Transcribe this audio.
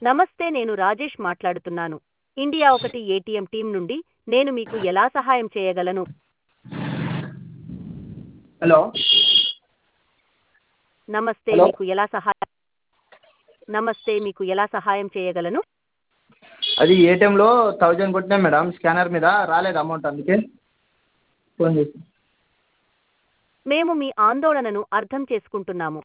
నమస్తే, నేను రాజేష్ మాట్లాడుతున్నాను. ఇండియా ఒకటి ఏటీఎం టీం నుండి. నేను మీకు ఎలా సహాయం చేయగలను? హలో నమస్తే, హలో మీకు ఎలా సహాయం చేయగలను? అది ఏటీఎంలో 1000 కొట్టినా మేడం, స్కానర్ మీద రాలేదు అమౌంట్, అందుకే ఫోన్ చేసి. మేము మీ ఆందోళనను అర్థం చేసుకుంటున్నాము.